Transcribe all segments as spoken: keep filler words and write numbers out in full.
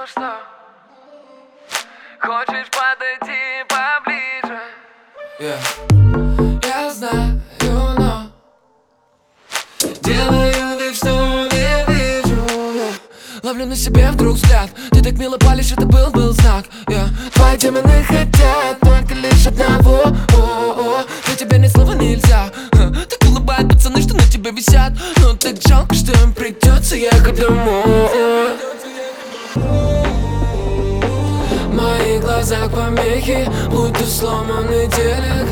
что хочешь подойти поближе. yeah. Я знаю, но делаю вид, что не вижу, yeah. Ловлю на себе вдруг взгляд. Ты так мило палишь, это был, был знак, yeah. Твои демоны хотят только лишь одного, о-о-о. Но тебе ни слова нельзя. Так улыбают пацаны, что на тебе висят. Но так жалко, что им придется ехать домой. В моих глазах помехи, будто сломанный телек.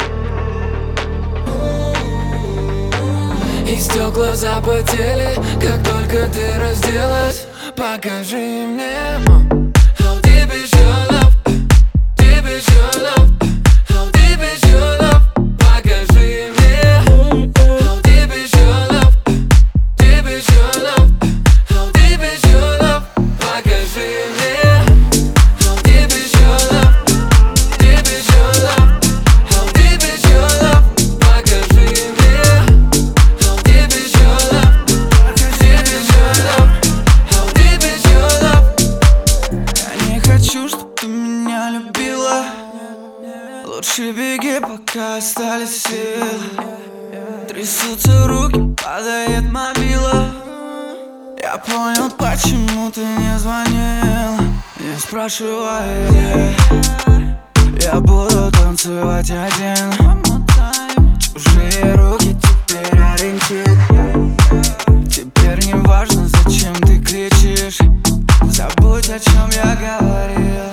И стекла запотели, как только ты разделась. Покажи мне, how deep is your love, deep is your love, how deep is your love. Покажи мне, how deep is your love, deep is your love, how deep is your love. Покажи мне, how deep is your love, deep is your love, how deep is your love. Покажи мне, how deep is your love, deep is your love, how deep is your love. Я не хочу, чтоб ты меня любила. Лучше беги, пока остались силы. Трясутся руки, падает мобила. Я понял, почему ты не звонила. Я спрашиваю, где я буду танцевать один. Чужие руки теперь ориентир. Теперь не важно, зачем ты кричишь. Забудь, о чем я говорил.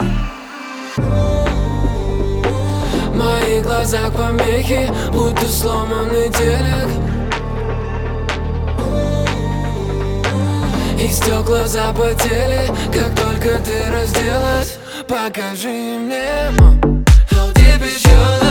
В моих глазах помехи, будто сломанный телек. И стекла запотели, как только ты разделась. Покажи мне, how deep is your love.